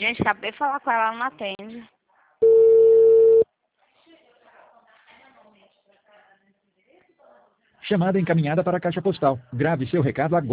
Gente, acabei de falar com ela, ela não atende. Chamada encaminhada para a caixa postal. Grave seu recado agora.